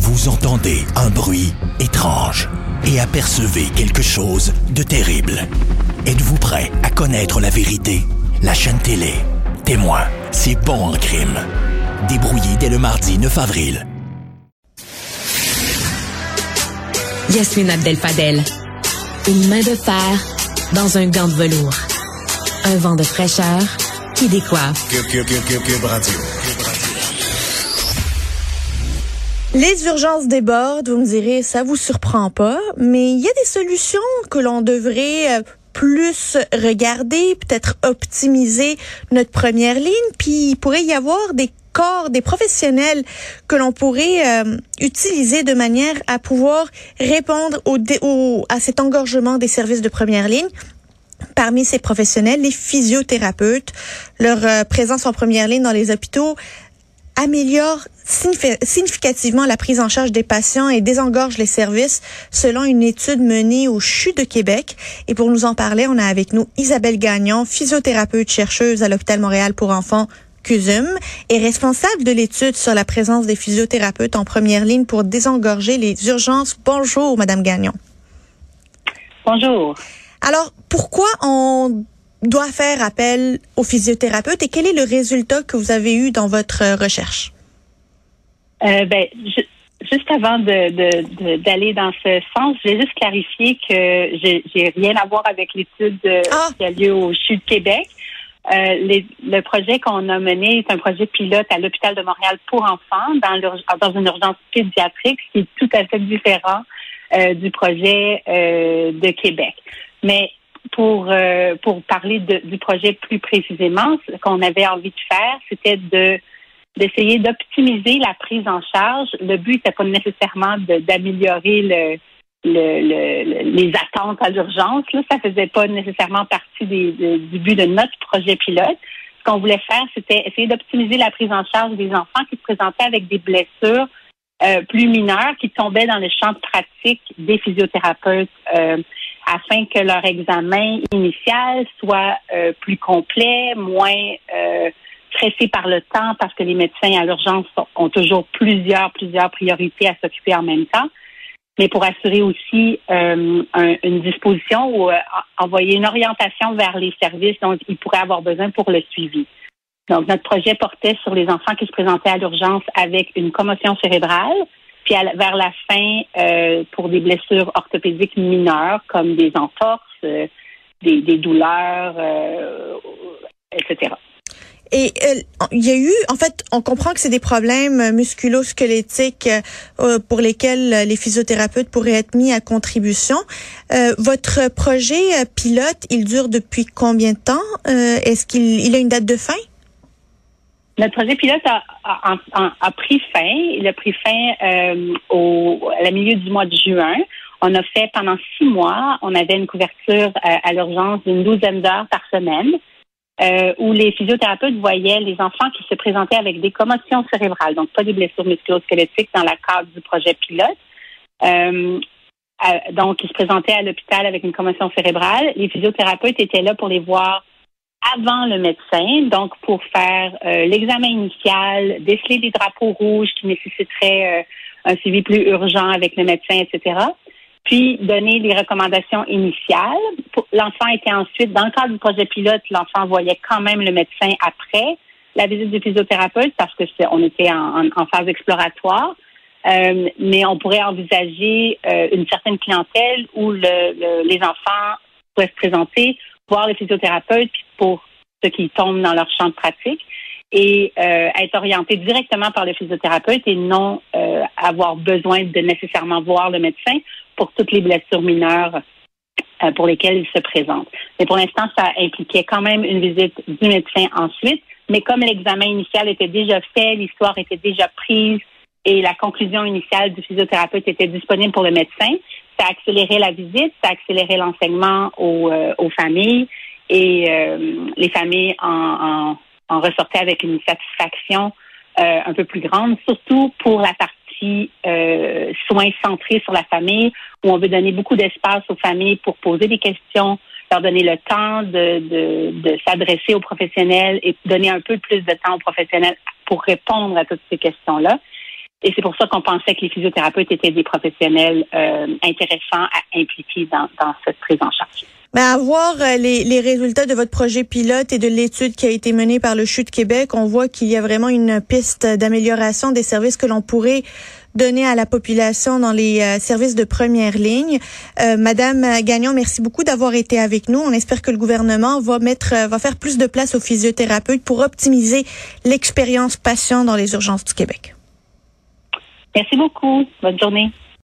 Vous entendez un bruit étrange et apercevez quelque chose de terrible. Êtes-vous prêt à connaître la vérité? La chaîne télé Témoin, c'est bon en crime. Débrouillé dès le mardi 9 avril. Yasmine Abdel-Fadel. Une main de fer dans un gant de velours. Un vent de fraîcheur qui décoiffe. Cube Radio. Les urgences débordent, vous me direz, ça vous surprend pas, mais il y a des solutions que l'on devrait plus regarder, peut-être optimiser notre première ligne, puis il pourrait y avoir des corps, des professionnels que l'on pourrait utiliser de manière à pouvoir répondre à cet engorgement des services de première ligne. Parmi ces professionnels, les physiothérapeutes, leur présence en première ligne dans les hôpitaux améliore significativement la prise en charge des patients et désengorge les services, selon une étude menée au CHU de Québec. Et pour nous en parler, on a avec nous Isabelle Gagnon, physiothérapeute chercheuse à l'Hôpital Montréal pour enfants CUSUM et responsable de l'étude sur la présence des physiothérapeutes en première ligne pour désengorger les urgences. Bonjour, Madame Gagnon. Bonjour. Alors, pourquoi on doit faire appel aux physiothérapeutes et quel est le résultat que vous avez eu dans votre recherche? Juste avant d'aller dans ce sens, je vais juste clarifier que j'ai rien à voir avec l'étude qui a lieu au CHU de Québec. Le projet qu'on a mené est un projet pilote à l'Hôpital de Montréal pour enfants dans une urgence pédiatrique, ce qui est tout à fait différent du projet de Québec. Mais pour parler du projet plus précisément, ce qu'on avait envie de faire, c'était d'essayer d'optimiser la prise en charge. Le but n'était pas nécessairement d'améliorer les attentes à l'urgence. Là, ça faisait pas nécessairement partie du but de notre projet pilote. Ce qu'on voulait faire, c'était essayer d'optimiser la prise en charge des enfants qui se présentaient avec des blessures plus mineures, qui tombaient dans le champ de pratique des physiothérapeutes, afin que leur examen initial soit plus complet, moins stressé par le temps, parce que les médecins à l'urgence ont toujours plusieurs priorités à s'occuper en même temps, mais pour assurer aussi une disposition ou envoyer une orientation vers les services dont ils pourraient avoir besoin pour le suivi. Donc, notre projet portait sur les enfants qui se présentaient à l'urgence avec une commotion cérébrale, puis vers la fin, pour des blessures orthopédiques mineures, comme des entorses, des douleurs, etc. Et il y a eu, en fait, on comprend que c'est des problèmes musculo-squelettiques pour lesquels les physiothérapeutes pourraient être mis à contribution. Votre projet pilote, il dure depuis combien de temps? Est-ce qu'il a une date de fin? Notre projet pilote a pris fin. Il a pris fin à la milieu du mois de juin. On a fait pendant 6 mois, on avait une couverture à l'urgence d'une 12aine d'heures par semaine, où les physiothérapeutes voyaient les enfants qui se présentaient avec des commotions cérébrales, donc pas des blessures musculo-squelettiques dans le cadre du projet pilote. Donc, ils se présentaient à l'hôpital avec une commotion cérébrale. Les physiothérapeutes étaient là pour les voir avant le médecin, donc pour faire l'examen initial, déceler des drapeaux rouges qui nécessiteraient un suivi plus urgent avec le médecin, etc., puis donner les recommandations initiales. L'enfant était ensuite, dans le cadre du projet pilote, l'enfant voyait quand même le médecin après la visite du physiothérapeute parce que on était en phase exploratoire, mais on pourrait envisager une certaine clientèle où les enfants pourraient se présenter, voir le physiothérapeute pour ceux qui tombent dans leur champ de pratique et être orientés directement par le physiothérapeute et non avoir besoin de nécessairement voir le médecin pour toutes les blessures mineures pour lesquelles il se présente. Mais pour l'instant, ça impliquait quand même une visite du médecin ensuite, mais comme l'examen initial était déjà fait, l'histoire était déjà prise et la conclusion initiale du physiothérapeute était disponible pour le médecin, ça a accéléré la visite, ça a accéléré l'enseignement aux familles et les familles en ressortaient avec une satisfaction un peu plus grande, surtout pour la partie soins centrés sur la famille, où on veut donner beaucoup d'espace aux familles pour poser des questions, leur donner le temps de s'adresser aux professionnels et donner un peu plus de temps aux professionnels pour répondre à toutes ces questions-là. Et c'est pour ça qu'on pensait que les physiothérapeutes étaient des professionnels intéressants à impliquer dans cette prise en charge. Mais à voir les résultats de votre projet pilote et de l'étude qui a été menée par le CHU de Québec, on voit qu'il y a vraiment une piste d'amélioration des services que l'on pourrait donner à la population dans les services de première ligne. Madame Gagnon, merci beaucoup d'avoir été avec nous. On espère que le gouvernement va faire plus de place aux physiothérapeutes pour optimiser l'expérience patient dans les urgences du Québec. Merci beaucoup. Bonne journée.